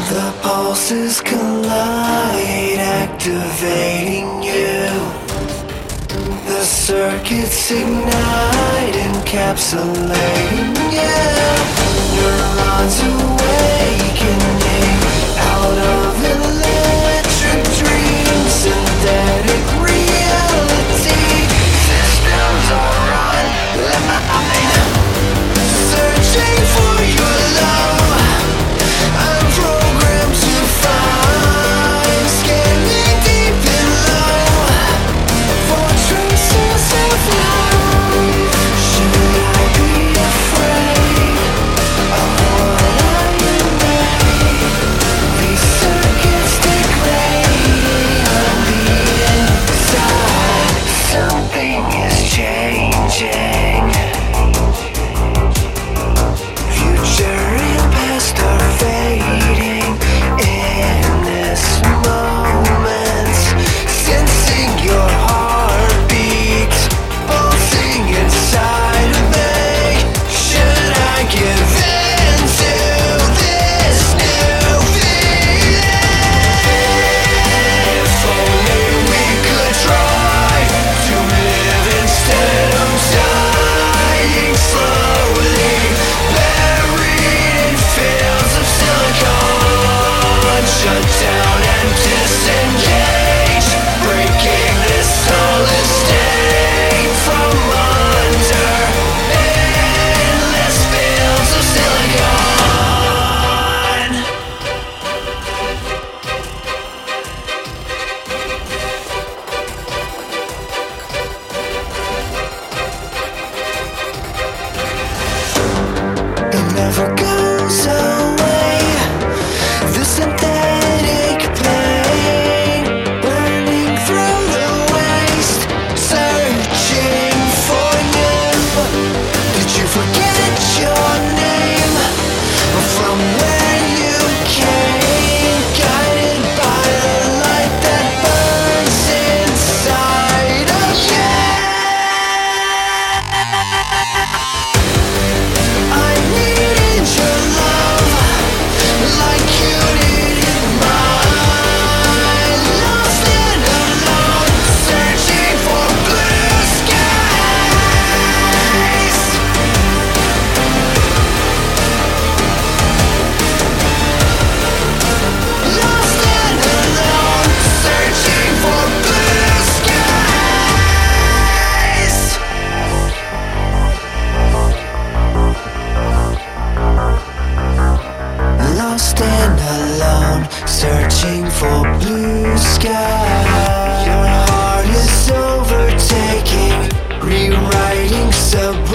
The pulses collide, activating you. The circuits ignite, encapsulating you. Neurons awakening out of electric dreams. Synthetic reality. Systems are online. Searching for your love. I'm programmed to find, scanning deep and low for traces of life. Should I be afraid of what I am? These circuits degrading on the inside. Something is changing. Future and past are fading in this moment. Sensing your heartbeat pulsing inside of me. Should I give in to this new feeling? If only we could try to live instead of dying slowly, buried in fields of silicon. Shut down and disengage, breaking this solid state from under endless fields of silicon. It never goes away. The synthetic pain burning through the waste, searching for you. Did you forget your name from where you came? Guided by the light that burns inside of you. I needed your love like you needed mine. Lost and alone, searching for blue skies. Lost and alone, searching for blue skies. Lost and alone, searching for blue skies. Your heart is overtaking, rewriting sub